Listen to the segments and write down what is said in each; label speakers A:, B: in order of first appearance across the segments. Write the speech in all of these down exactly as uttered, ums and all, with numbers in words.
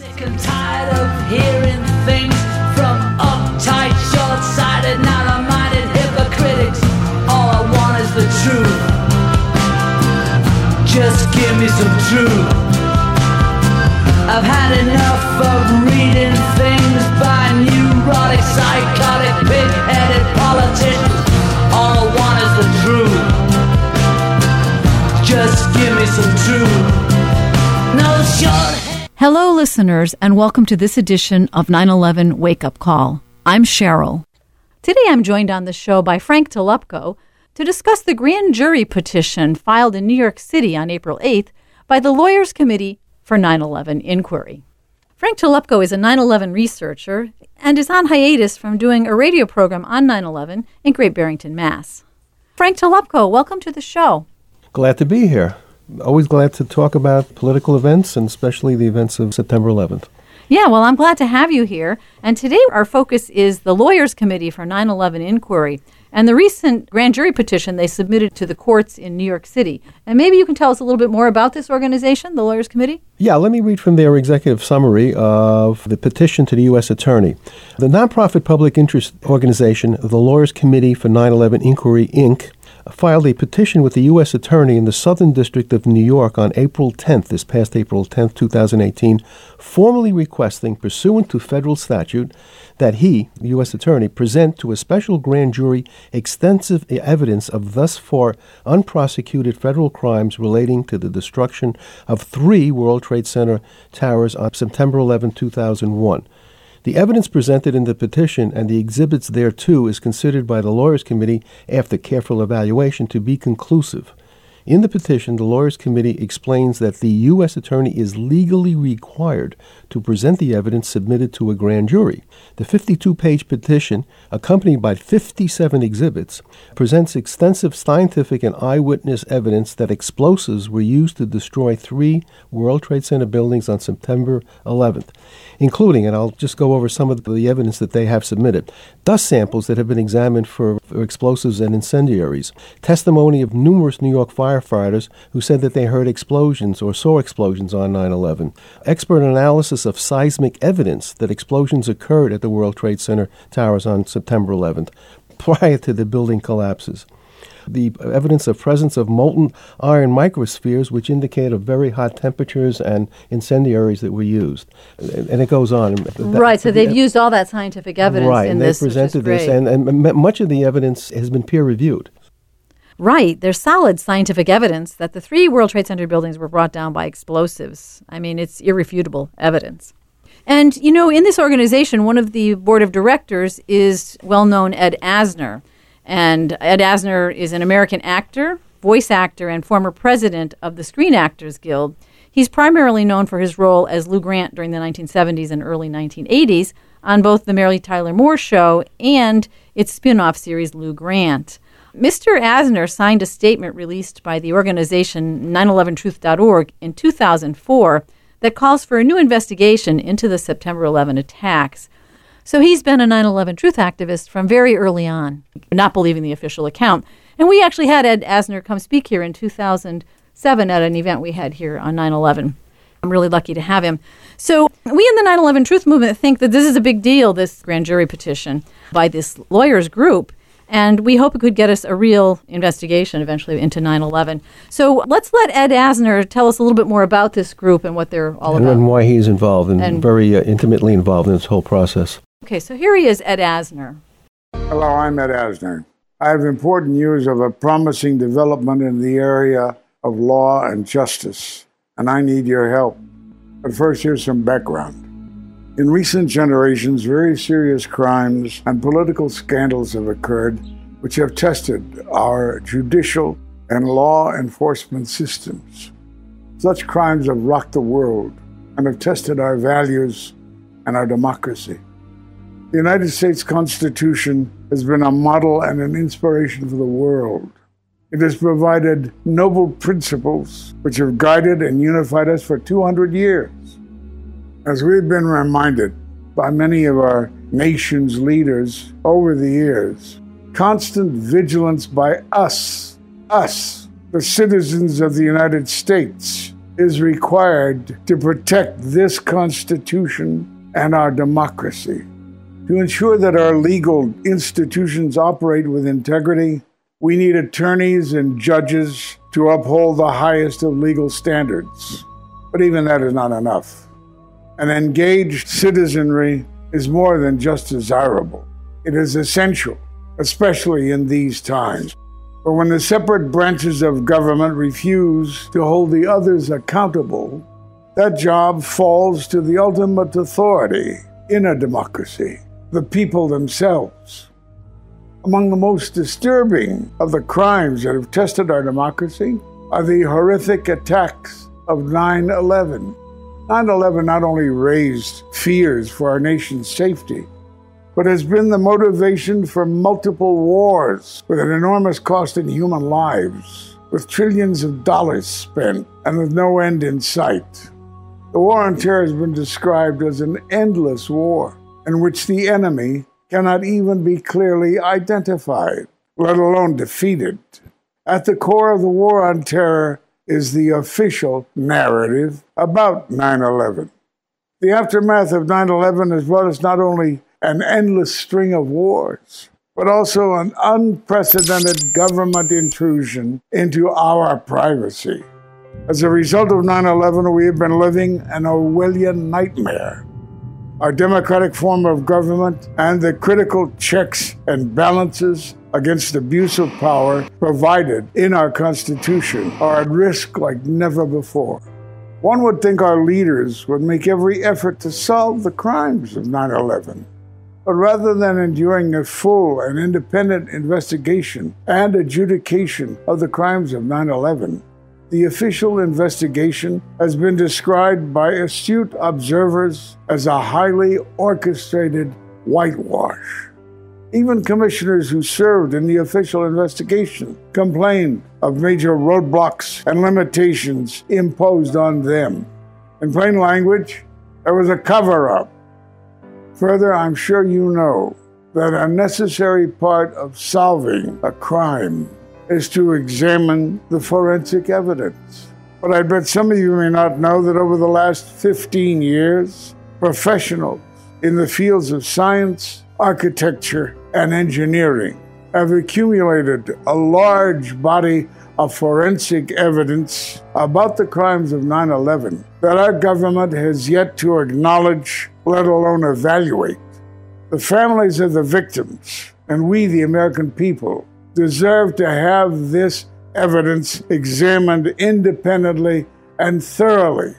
A: Sick and tired of hearing things from uptight, short-sighted, narrow-minded hypocrites. All I want is the truth. Just give me some truth. I've had enough of reading things by neurotic, psychotic, pig-headed politicians. All I want is the truth. Just give me some truth. No short.
B: Hello, listeners, and welcome to this edition of nine eleven Wake Up Call. I'm Cheryl. Today I'm joined on the show by Frank Tolupko to discuss the grand jury petition filed in New York City on April eighth by the Lawyers Committee for nine eleven Inquiry. Frank Tolupko is a nine eleven researcher and is on hiatus from doing a radio program on nine eleven in Great Barrington, Mass. Frank Tolupko, welcome to the show.
C: Glad to be here. Always glad to talk about political events, and especially the events of September eleventh.
B: Yeah, well, I'm glad to have you here. And today our focus is the Lawyers Committee for nine eleven Inquiry and the recent grand jury petition they submitted to the courts in New York City. And maybe you can tell us a little bit more about this organization, the Lawyers Committee?
C: Yeah, let me read from their executive summary of the petition to the U S Attorney. The nonprofit public interest organization, the Lawyers Committee for nine eleven Inquiry, Incorporated, filed a petition with the U S Attorney in the Southern District of New York on April tenth, this past April tenth, twenty eighteen, formally requesting, pursuant to federal statute, that he, the U S Attorney, present to a special grand jury extensive evidence of thus far unprosecuted federal crimes relating to the destruction of three World Trade Center towers on September eleventh, two thousand one. The evidence presented in the petition and the exhibits thereto is considered by the Lawyers Committee, after careful evaluation, to be conclusive. In the petition, the Lawyers Committee explains that the U S Attorney is legally required to present the evidence submitted to a grand jury. The fifty-two page petition, accompanied by fifty-seven exhibits, presents extensive scientific and eyewitness evidence that explosives were used to destroy three World Trade Center buildings on September eleventh, including, and I'll just go over some of the evidence that they have submitted, dust samples that have been examined for, for explosives and incendiaries, testimony of numerous New York firefighters who said that they heard explosions or saw explosions on nine eleven, expert analysis of seismic evidence that explosions occurred at the World Trade Center towers on September eleventh, prior to the building collapses. The evidence of presence of molten iron microspheres, which indicate of very hot temperatures and incendiaries that were used. And it goes on.
B: Right, so they've used all that scientific evidence
C: right,
B: in
C: and
B: this,
C: they presented
B: which is
C: this,
B: great.
C: and, and much of the evidence has been peer-reviewed.
B: Right, there's solid scientific evidence that the three World Trade Center buildings were brought down by explosives. I mean, it's irrefutable evidence. And, you know, in this organization, one of the board of directors is well-known Ed Asner. And Ed Asner is an American actor, voice actor, and former president of the Screen Actors Guild. He's primarily known for his role as Lou Grant during the nineteen seventies and early nineteen eighties on both The Mary Tyler Moore Show and its spin-off series, Lou Grant. Mister Asner signed a statement released by the organization nine eleven truth dot org in two thousand four that calls for a new investigation into the September eleventh attacks. So he's been a nine eleven truth activist from very early on, not believing the official account. And we actually had Ed Asner come speak here in two thousand seven at an event we had here on nine eleven. I'm really lucky to have him. So we in the nine eleven Truth Movement think that this is a big deal, this grand jury petition by this lawyers group. And we hope it could get us a real investigation eventually into nine eleven. So let's let Ed Asner tell us a little bit more about this group and what they're all
C: and,
B: about.
C: And why he's involved and,
B: And-
C: very uh, intimately involved in this whole process.
B: Okay, so here he is, Ed Asner.
D: Hello, I'm Ed Asner. I have important news of a promising development in the area of law and justice, and I need your help. But first, here's some background. In recent generations, very serious crimes and political scandals have occurred which have tested our judicial and law enforcement systems. Such crimes have rocked the world and have tested our values and our democracy. The United States Constitution has been a model and an inspiration for the world. It has provided noble principles which have guided and unified us for two hundred years. As we've been reminded by many of our nation's leaders over the years, constant vigilance by us, us, the citizens of the United States, is required to protect this Constitution and our democracy. To ensure that our legal institutions operate with integrity, we need attorneys and judges to uphold the highest of legal standards. But even that is not enough. An engaged citizenry is more than just desirable. It is essential, especially in these times. But when the separate branches of government refuse to hold the others accountable, that job falls to the ultimate authority in a democracy, the people themselves. Among the most disturbing of the crimes that have tested our democracy are the horrific attacks of nine eleven. nine eleven not only raised fears for our nation's safety, but has been the motivation for multiple wars with an enormous cost in human lives, with trillions of dollars spent and with no end in sight. The war on terror has been described as an endless war in which the enemy cannot even be clearly identified, let alone defeated. At the core of the war on terror is the official narrative about nine eleven. The aftermath of nine eleven has brought us not only an endless string of wars, but also an unprecedented government intrusion into our privacy. As a result of nine eleven, we have been living an Orwellian nightmare. Our democratic form of government and the critical checks and balances against abuse of power provided in our Constitution are at risk like never before. One would think our leaders would make every effort to solve the crimes of nine eleven. But rather than enduring a full and independent investigation and adjudication of the crimes of nine eleven, the official investigation has been described by astute observers as a highly orchestrated whitewash. Even commissioners who served in the official investigation complained of major roadblocks and limitations imposed on them. In plain language, there was a cover-up. Further, I'm sure you know that a necessary part of solving a crime is to examine the forensic evidence. But I bet some of you may not know that over the last fifteen years, professionals in the fields of science, architecture, and engineering have accumulated a large body of forensic evidence about the crimes of nine eleven that our government has yet to acknowledge, let alone evaluate. The families of the victims, and we, the American people, deserve to have this evidence examined independently and thoroughly.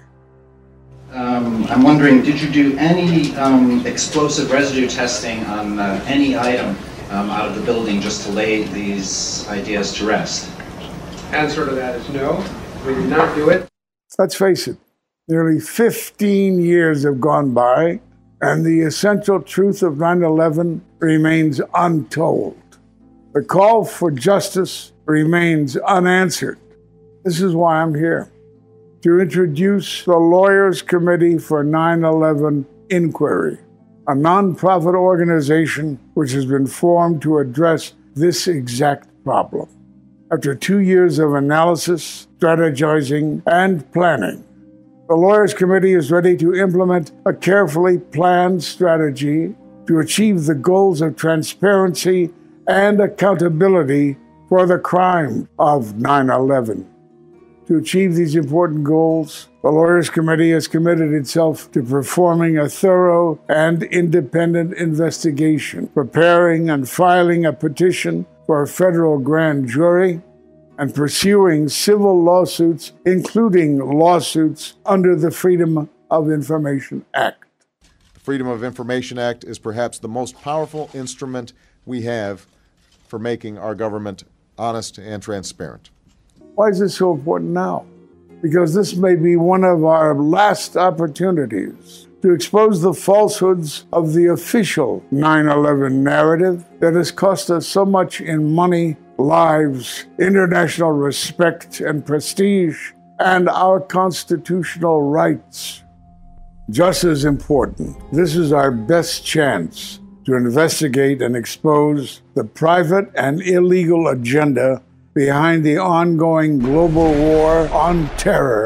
E: Um, I'm wondering, did you do any um, explosive residue testing on uh, any item um, out of the building just to lay these ideas to rest?
F: Answer to that is no. We did not do it.
D: Let's face it, nearly fifteen years have gone by, and the essential truth of nine eleven remains untold. The call for justice remains unanswered. This is why I'm here, to introduce the Lawyers Committee for nine eleven Inquiry, a nonprofit organization which has been formed to address this exact problem. After two years of analysis, strategizing, and planning, the Lawyers Committee is ready to implement a carefully planned strategy to achieve the goals of transparency and accountability for the crime of nine eleven. To achieve these important goals, the Lawyers Committee has committed itself to performing a thorough and independent investigation, preparing and filing a petition for a federal grand jury, and pursuing civil lawsuits, including lawsuits under the Freedom of Information Act.
G: The Freedom of Information Act is perhaps the most powerful instrument we have for making our government honest and transparent.
D: Why is this so important now? Because this may be one of our last opportunities to expose the falsehoods of the official nine eleven narrative that has cost us so much in money, lives, international respect and prestige, and our constitutional rights. Just as important, this is our best chance to investigate and expose the private and illegal agenda behind the ongoing global war on terror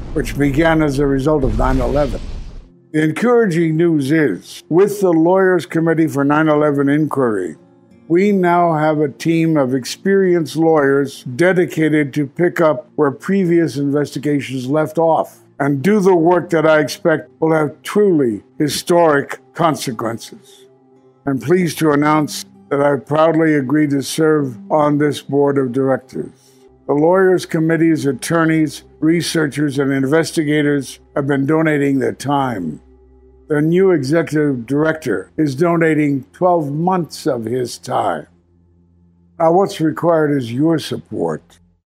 D: which began as a result of nine eleven. The encouraging news is, with the Lawyers Committee for nine eleven Inquiry, we now have a team of experienced lawyers dedicated to pick up where previous investigations left off and do the work that I expect will have truly historic consequences. I'm pleased to announce that I proudly agreed to serve on this board of directors. The Lawyers Committee's attorneys, researchers, and investigators have been donating their time. The new executive director is donating twelve months of his time. Now, what's required is your support.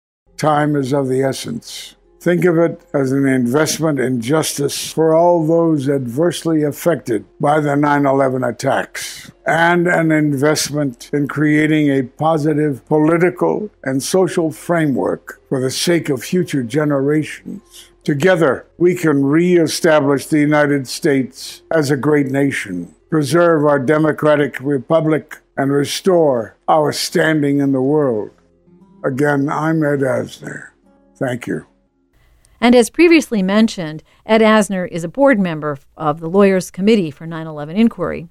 D: Time is of the essence. Think of it as an investment in justice for all those adversely affected by the nine eleven attacks, and an investment in creating a positive political and social framework for the sake of future generations. Together, we can re-establish the United States as a great nation, preserve our democratic republic, and restore our standing in the world. Again, I'm Ed Asner. Thank you.
B: And as previously mentioned, Ed Asner is a board member of the Lawyers Committee for nine eleven Inquiry.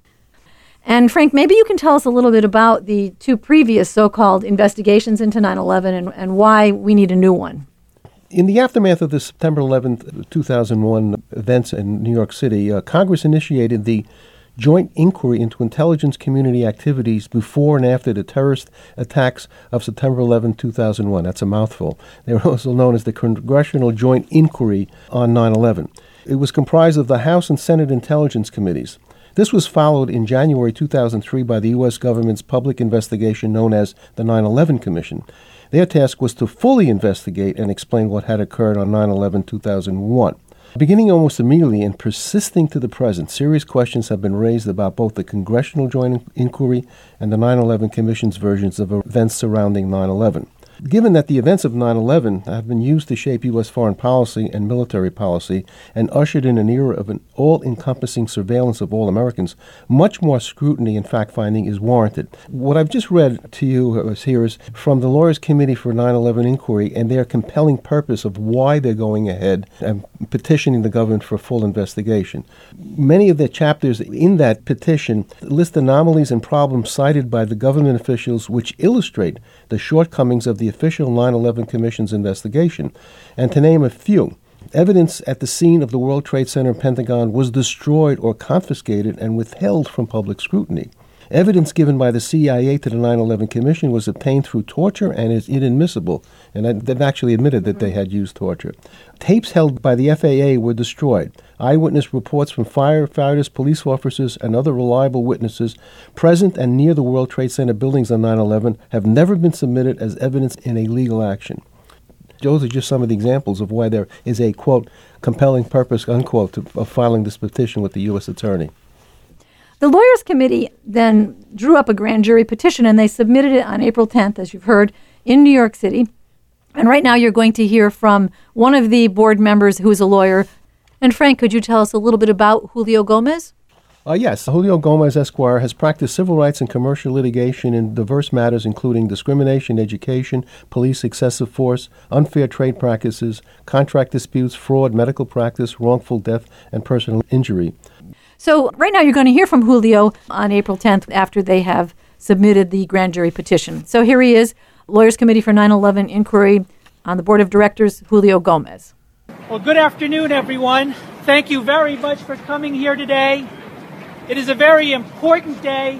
B: And Frank, maybe you can tell us a little bit about the two previous so-called investigations into nine eleven and, and why we need a new one.
C: In the aftermath of the September eleventh, two thousand one events in New York City, uh, Congress initiated the Joint Inquiry into Intelligence Community Activities before and after the terrorist attacks of September eleventh, two thousand one. That's a mouthful. They were also known as the Congressional Joint Inquiry on nine eleven. It was comprised of the House and Senate Intelligence Committees. This was followed in January two thousand three by the U S government's public investigation known as the nine eleven Commission. Their task was to fully investigate and explain what had occurred on nine eleven, two thousand one. Beginning almost immediately and persisting to the present, serious questions have been raised about both the Congressional Joint Inquiry and the nine eleven Commission's versions of events surrounding nine eleven. Given that the events of nine eleven have been used to shape U S foreign policy and military policy and ushered in an era of an all-encompassing surveillance of all Americans, much more scrutiny and fact-finding is warranted. What I've just read to you here is from the Lawyers Committee for nine eleven Inquiry and their compelling purpose of why they're going ahead and petitioning the government for a full investigation. Many of the chapters in that petition list anomalies and problems cited by the government officials which illustrate the shortcomings of the official nine eleven Commission's investigation. And to name a few, evidence at the scene of the World Trade Center and Pentagon was destroyed or confiscated and withheld from public scrutiny. Evidence given by the C I A to the nine eleven Commission was obtained through torture and is inadmissible, and they've actually admitted that they had used torture. Tapes held by the F A A were destroyed. Eyewitness reports from firefighters, police officers, and other reliable witnesses present and near the World Trade Center buildings on nine eleven have never been submitted as evidence in a legal action. Those are just some of the examples of why there is a, quote, compelling purpose, unquote, to, of filing this petition with the U S Attorney.
B: The Lawyers Committee then drew up a grand jury petition, and they submitted it on April tenth, as you've heard, in New York City. And right now you're going to hear from one of the board members who's a lawyer. And Frank, could you tell us a little bit about Julio Gomez?
C: Uh, yes, Julio Gomez, Esquire, has practiced civil rights and commercial litigation in diverse matters, including discrimination, education, police excessive force, unfair trade practices, contract disputes, fraud, medical practice, wrongful death, and personal injury.
B: So right now you're going to hear from Julio on April tenth after they have submitted the grand jury petition. So here he is, Lawyers Committee for nine eleven Inquiry on the Board of Directors, Julio Gomez.
H: Well, good afternoon, everyone. Thank you very much for coming here today. It is a very important day.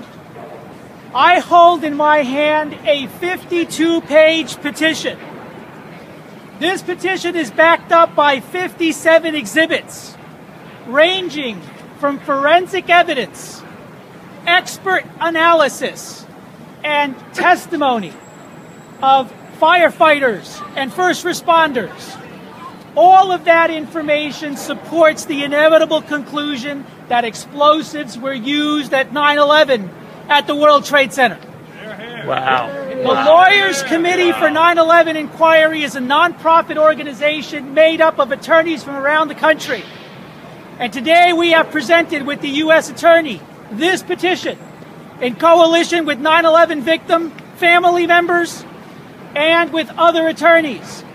H: I hold in my hand a fifty-two page petition. This petition is backed up by fifty-seven exhibits, ranging from forensic evidence, expert analysis, and testimony of firefighters and first responders. All of that information supports the inevitable conclusion that explosives were used at nine eleven at the World Trade Center.
I: Wow.
H: The Lawyers Committee for nine eleven Inquiry is a nonprofit organization made up of attorneys from around the country. And today we have presented with the U S Attorney this petition in coalition with nine eleven victim family members and with other attorneys.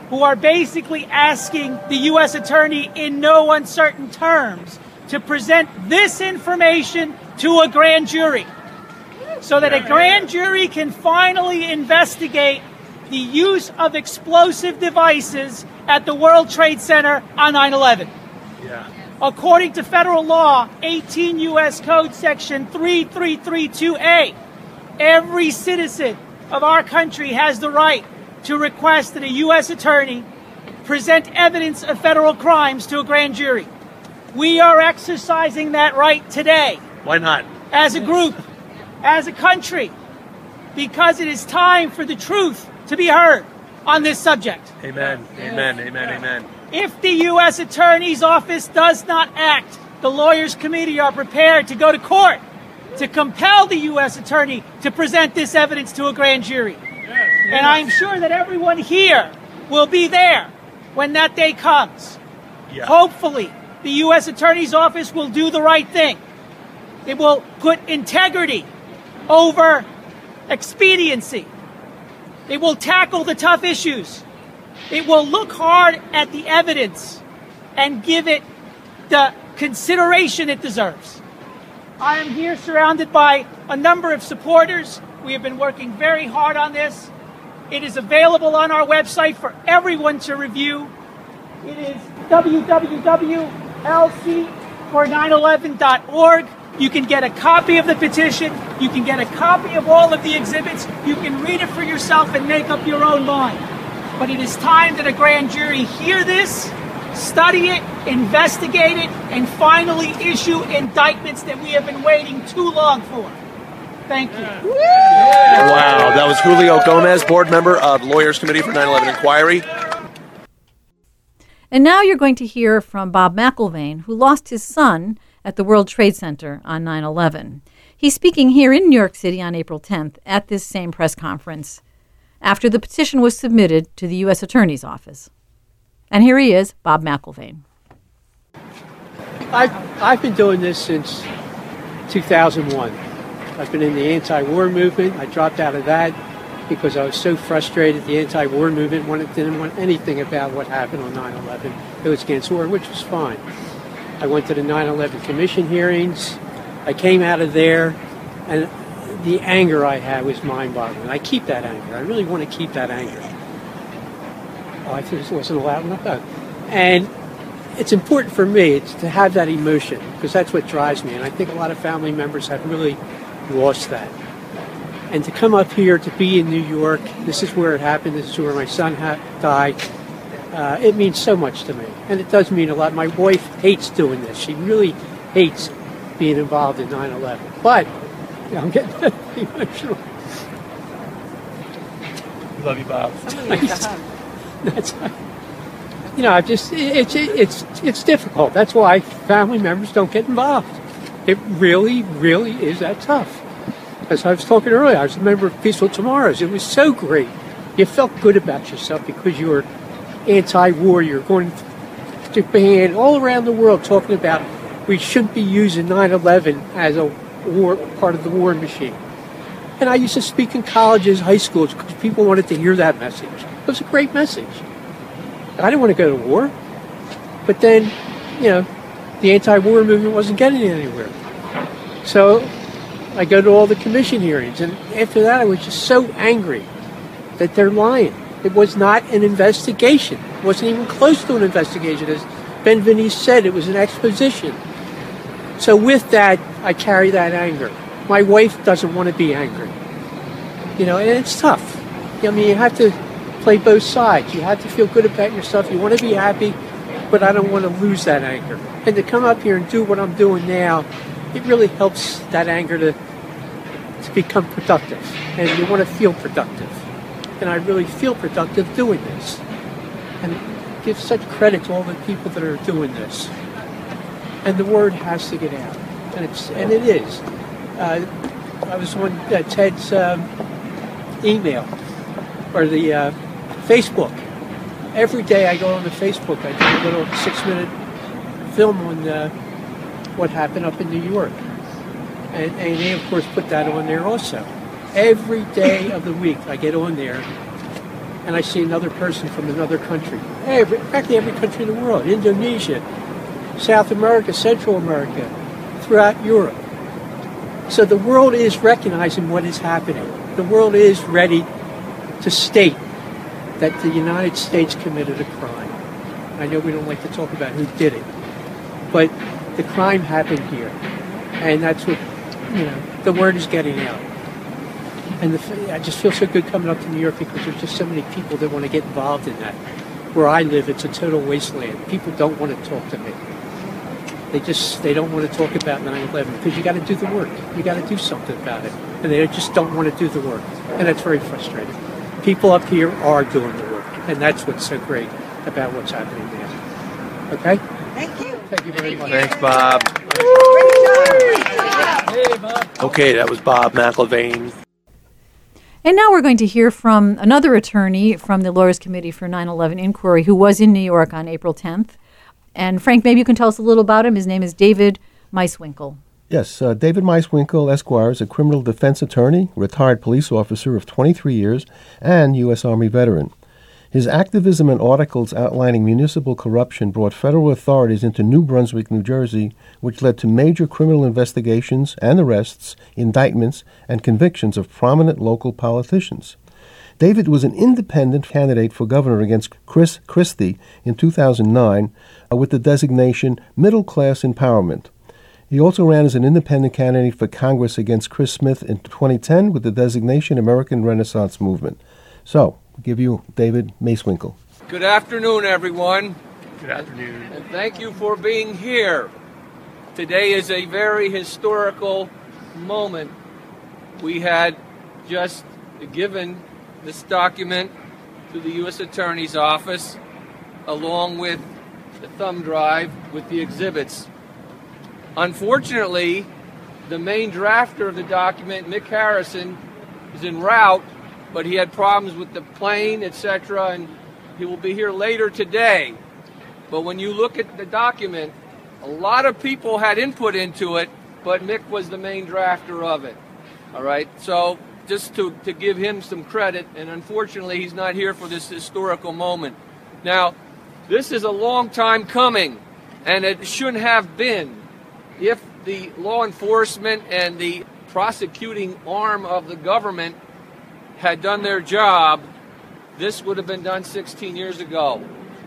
H: who are basically asking the U S attorney in no uncertain terms to present this information to a grand jury so that a grand jury can finally investigate the use of explosive devices at the World Trade Center on nine eleven.
F: Yeah.
H: According to federal law, eighteen U S Code Section thirty-three thirty-two A, every citizen of our country has the right to request that a U S attorney present evidence of federal crimes to a grand jury. We are exercising that right today.
F: Why not?
H: As a group, as a country, because it is time for the truth to be heard on this subject.
F: Amen. Amen. Amen. Amen.
H: If the U S Attorney's Office does not act, the Lawyers Committee are prepared to go to court to compel the U S Attorney to present this evidence to a grand jury. And I'm sure that everyone here will be there when that day comes.
F: Yeah.
H: Hopefully, the U S Attorney's Office will do the right thing. It will put integrity over expediency. It will tackle the tough issues. It will look hard at the evidence and give it the consideration it deserves. I am here surrounded by a number of supporters. We have been working very hard on this. It is available on our website for everyone to review. It is w w w dot l c for nine eleven dot org. You can get a copy of the petition. You can get a copy of all of the exhibits. You can read it for yourself and make up your own mind. But it is time that a grand jury hear this, study it, investigate it, and finally issue indictments that we have been waiting too long for. Thank you.
I: Wow, that was Julio Gomez, board member of Lawyers Committee for nine eleven Inquiry.
B: And now you're going to hear from Bob McIlvaine, who lost his son at the World Trade Center on nine eleven. He's speaking here in New York City on April tenth at this same press conference after the petition was submitted to the U S Attorney's Office. And here he is, Bob McIlvaine.
F: I've, I've been doing this since two thousand one. I've been in the anti-war movement. I dropped out of that because I was so frustrated. The anti-war movement wanted, didn't want anything about what happened on nine eleven. It was against war, which was fine. I went to the nine eleven Commission hearings. I came out of there, and the anger I had was mind-boggling. I keep that anger. I really want to keep that anger. Oh, I think this wasn't loud enough. Oh. And it's important for me it's to have that emotion, because that's what drives me. And I think a lot of family members have really lost that. And to come up here, to be in New York, this is where it happened, this is where my son ha- died, uh, it means so much to me. And it does mean a lot. My wife hates doing this. She really hates being involved in nine eleven. But, you know, I'm getting emotional.
I: Love you, Bob.
F: That's, you know, I just, it's, it's, it's difficult. That's why family members don't get involved. It really, really is that tough. As I was talking earlier, I was a member of Peaceful Tomorrows. It was so great. You felt good about yourself because you were anti-war. You're going to Japan, all around the world, talking about we shouldn't be using nine eleven as a war, part of the war machine. And I used to speak in colleges, high schools, because people wanted to hear that message. It was a great message. And I didn't want to go to war. But then, you know, the anti-war movement wasn't getting anywhere. So I go to all the commission hearings, and after that I was just so angry that they're lying. It was not an investigation. It wasn't even close to an investigation. As Ben Venice said, it was an exposition. So with that, I carry that anger. My wife doesn't want to be angry. You know, and it's tough. I mean, you have to play both sides. You have to feel good about yourself. You want to be happy, but I don't want to lose that anger. And to come up here and do what I'm doing now, it really helps that anger to to become productive. And you want to feel productive. And I really feel productive doing this. And give such credit to all the people that are doing this. And the word has to get out. And it's and it is. Uh, I was on uh, Ted's um, email, or the uh, Facebook. Every day I go on the Facebook, I do a little six-minute film on uh, what happened up in New York. And, and they, of course, put that on there also. Every day of the week I get on there and I see another person from another country. Every, practically every country in the world, Indonesia, South America, Central America, throughout Europe. So the world is recognizing what is happening. The world is ready to state that the United States committed a crime. I know we don't like to talk about who did it, but the crime happened here. And that's what, you know, the word is getting out. And the, I just feel so good coming up to New York because there's just so many people that want to get involved in that. Where I live, it's a total wasteland. People don't want to talk to me. They just, they don't want to talk about nine eleven because you got to do the work. You got to do something about it. And they just don't want to do the work. And that's very frustrating. People up here are doing the work. And that's what's so great about what's happening there. Okay?
J: Thank you.
F: Thank you very much.
I: Thanks, Bob.
F: Hey, Bob.
I: Okay, that was Bob McIlvaine.
B: And now we're going to hear from another attorney from the Lawyers Committee for nine eleven Inquiry who was in New York on April tenth. And Frank, maybe you can tell us a little about him. His name is David Meiswinkle.
C: Yes, uh, David Meiswinkle, Esquire, is a criminal defense attorney, retired police officer of twenty-three years, and U S Army veteran. His activism and articles outlining municipal corruption brought federal authorities into New Brunswick, New Jersey, which led to major criminal investigations and arrests, indictments, and convictions of prominent local politicians. David was an independent candidate for governor against Chris Christie in two thousand nine uh, with the designation Middle Class Empowerment. He also ran as an independent candidate for Congress against Chris Smith in twenty ten with the designation American Renaissance Movement. So, I'll give you David Meiswinkle.
K: Good afternoon, everyone.
F: Good afternoon.
K: And thank you for being here. Today is a very historical moment. We had just given this document to the U S Attorney's Office along with the thumb drive with the exhibits. Unfortunately, the main drafter of the document, Mick Harrison, is en route, but he had problems with the plane, et cetera, and he will be here later today. But when you look at the document, a lot of people had input into it, but Mick was the main drafter of it. All right, so just to, to give him some credit, and unfortunately he's not here for this historical moment. Now, this is a long time coming, and it shouldn't have been. If the law enforcement and the prosecuting arm of the government had done their job, this would have been done sixteen years ago.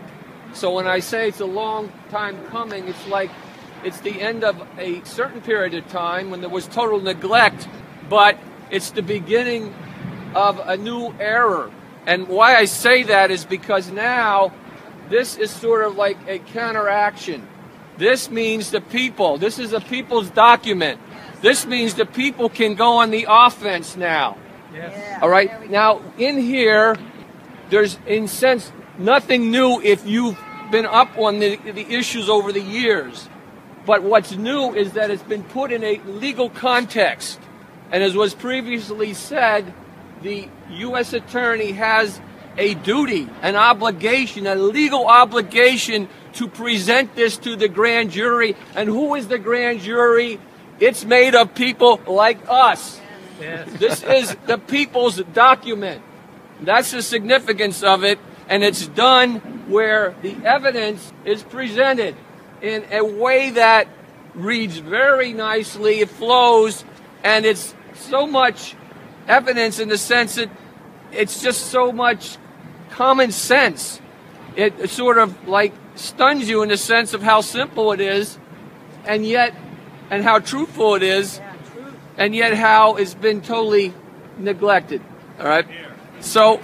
K: So when I say it's a long time coming, it's like it's the end of a certain period of time when there was total neglect, but it's the beginning of a new era. And why I say that is because now this is sort of like a counteraction. This means the people. This is a people's document. This means the people can go on the offense now.
F: Yes.
K: All right. Now, in here, there's, in a sense, nothing new if you've been up on the, the issues over the years. But what's new is that it's been put in a legal context. And as was previously said, the U S Attorney has a duty, an obligation, a legal obligation to present this to the grand jury. And who is the grand jury? It's made of people like us.
F: Yes.
K: This is the people's document. That's the significance of it. And it's done where the evidence is presented in a way that reads very nicely. It flows, and it's so much evidence in the sense that it's just so much common sense. It sort of like stuns you in the sense of how simple it is, and yet, and how truthful it is, and yet how it's been totally neglected. All right. So,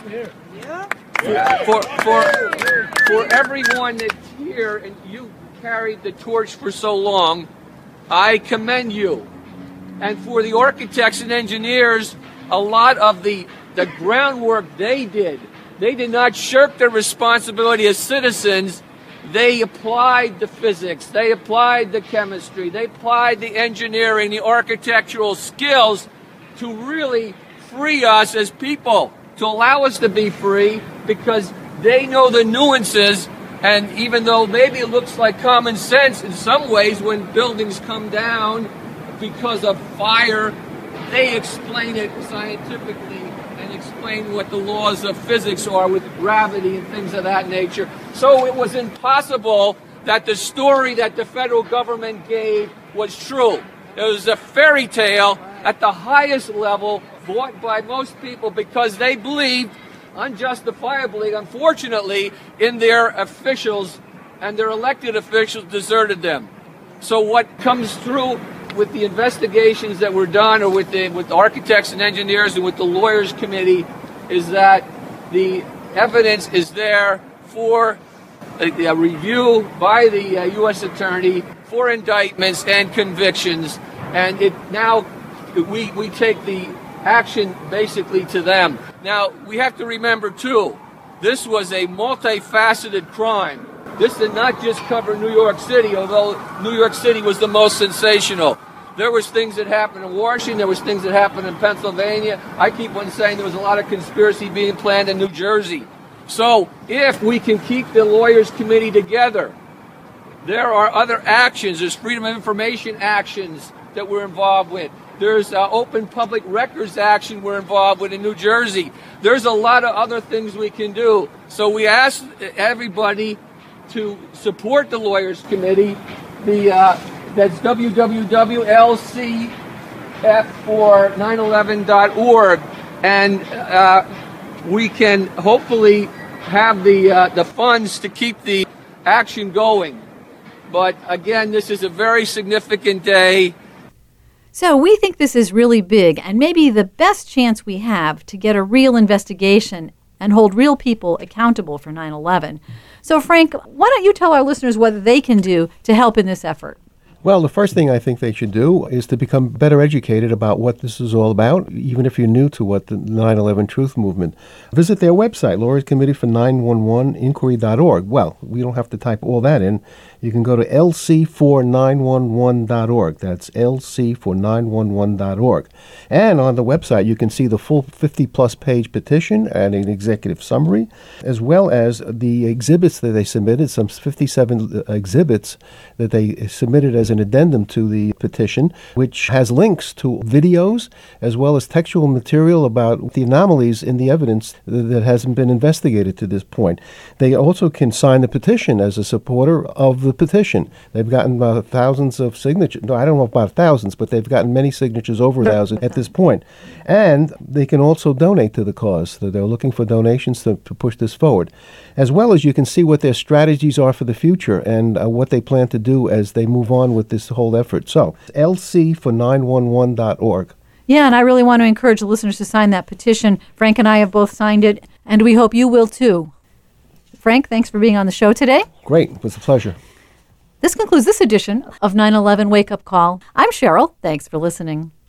K: for for for everyone that's here, and you carried the torch for so long, I commend you. And for the architects and engineers, a lot of the the groundwork they did, they did not shirk their responsibility as citizens. They applied the physics, they applied the chemistry, they applied the engineering, the architectural skills to really free us as people, to allow us to be free, because they know the nuances. And even though maybe it looks like common sense in some ways when buildings come down because of fire, they explain it scientifically and explain explain what the laws of physics are with gravity and things of that nature. So it was impossible that the story that the federal government gave was true. It was a fairy tale at the highest level, bought by most people because they believed, unjustifiably, unfortunately, in their officials, and their elected officials deserted them. So what comes through with the investigations that were done, or with the with the architects and engineers and with the lawyers committee, is that the evidence is there for a, a review by the uh, U S attorney for indictments and convictions, and it now we we take the action basically to them. Now we have to remember too, this was a multifaceted crime. This did not just cover New York City, although New York City was the most sensational. There was things that happened in Washington, there was things that happened in Pennsylvania. I keep on saying there was a lot of conspiracy being planned in New Jersey. So if we can keep the lawyers committee together, there are other actions. There's Freedom of Information actions that we're involved with. There's uh, Open Public Records action we're involved with in New Jersey. There's a lot of other things we can do. So we ask everybody to support the Lawyers Committee. The uh, that's w w w dot l c f four nine eleven dot org, and uh, we can hopefully have the uh, the funds to keep the action going. But again, this is a very significant day.
B: So we think this is really big and maybe the best chance we have to get a real investigation and hold real people accountable for nine eleven. So Frank, why don't you tell our listeners what they can do to help in this effort?
C: Well, the first thing I think they should do is to become better educated about what this is all about, even if you're new to what the nine eleven Truth Movement. Visit their website, Lawyers Committee for nine one one inquiry dot org. Well, we don't have to type all that in. You can go to l c four nine one one dot org. That's l c four nine one one dot org. And on the website, you can see the full fifty-plus page petition and an executive summary, as well as the exhibits that they submitted, some fifty-seven exhibits that they submitted as an addendum to the petition, which has links to videos as well as textual material about the anomalies in the evidence that hasn't been investigated to this point. They also can sign the petition as a supporter of the petition. They've gotten uh, thousands of signatures. No, I don't know about thousands, but they've gotten many signatures, over a thousand at this point. And they can also donate to the cause. So they're looking for donations to, to push this forward. As well as you can see what their strategies are for the future and uh, what they plan to do as they move on with this whole effort. So, l c for nine one one dot org.
B: Yeah, and I really want to encourage the listeners to sign that petition. Frank and I have both signed it, and we hope you will too. Frank, thanks for being on the show today.
C: Great. It was a pleasure.
B: This concludes this edition of nine eleven Wake Up Call. I'm Cheryl. Thanks for listening.